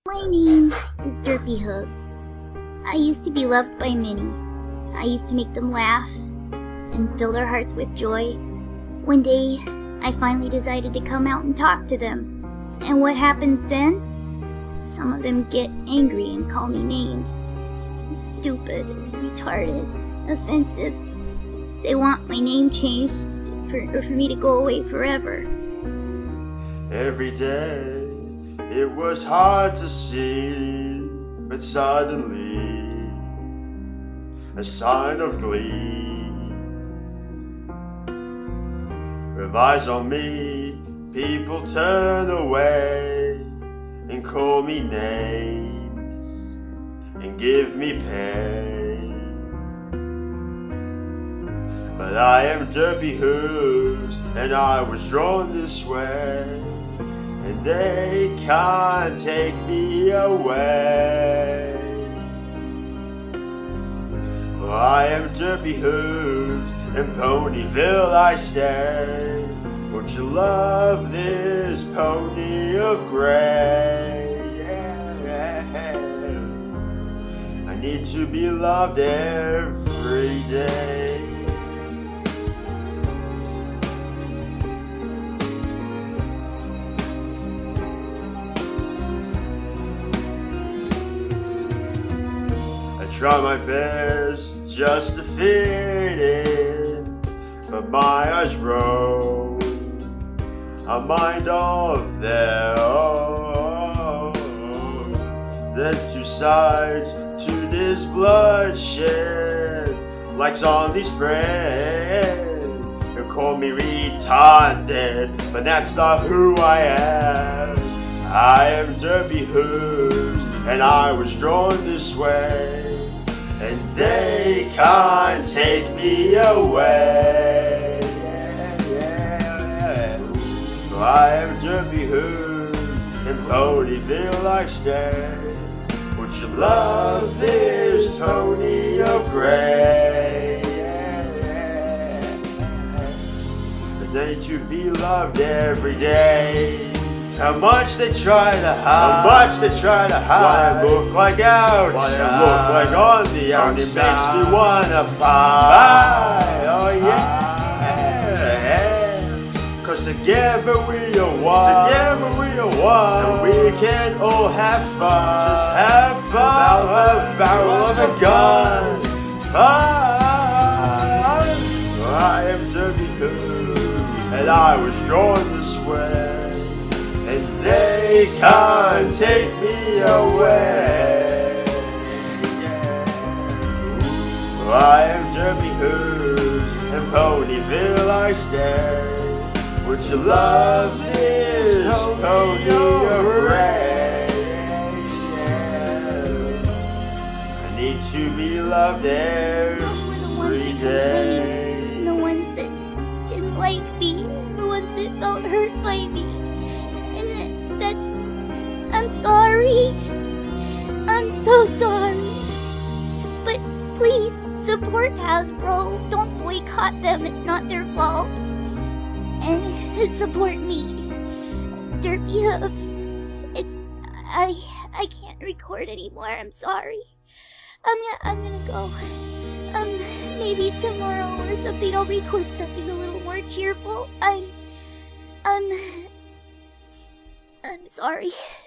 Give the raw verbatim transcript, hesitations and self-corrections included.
My name is Derpy Hooves. I used to be loved by many. I used to make them laugh and fill their hearts with joy. One day, I finally decided to come out and talk to them. And what happens then? Some of them get angry and call me names. Stupid, retarded, offensive. They want my name changed for, for me to go away forever. Every day it was hard to see, but suddenly a sign of glee with eyes on me. People turn away and call me names and give me pain. But I am Derpy Hooves, and I was drawn this way, and they can't take me away. For I am Derpy Hooves, in Ponyville I stay. Won't you love this pony of gray? Yeah. I need to be loved every day. I try my best just to fit in, but my eyes roll. I mind of their own. There's two sides to this bloodshed, like zombies spread. You call me retarded, but that's not who I am. I am Derpy Hooves, and I was drawn this way, and they can't take me away. I am Derpy Hooves, in Ponyville I stay. Would you love this pony of gray? I need to be loved every day. How much they try to hide, how much they try to hide, what I look like outside, what I look like on the outside, it makes me wanna fight. Oh yeah. Cause together we are one, together we are one, and we can all have fun, just have fun, without the barrel of a gun. Fun. I am Derpy Hooves, and I was drawn this way, and they can't take me away. Yeah. I am Derpy Hooves, in Ponyville I stay. Would you love this pony of gray? I need to be loved every day. The ones that didn't like me, the ones that felt hurt by me. And that, that's... I'm sorry. I'm so sorry. But please, support Hasbro. Don't boycott them, it's not their fault. And support me, Derpy Hooves. It's... I... I can't record anymore, I'm sorry. I'm gonna, I'm gonna go. Um, maybe tomorrow or something I'll record something a little more cheerful. I'm... Um... I'm sorry.